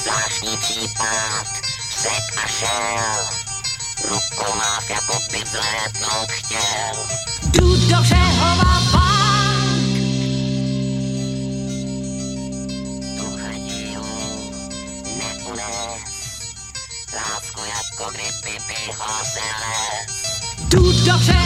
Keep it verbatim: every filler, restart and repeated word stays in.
Zvláštní případ, řek a šel, rukomáv jako by vzlétnout chtěl. Jdu do Břehova bank. Tuhle dílu neunes, lásku jako kdyby by ho se les. Jdu do Břehova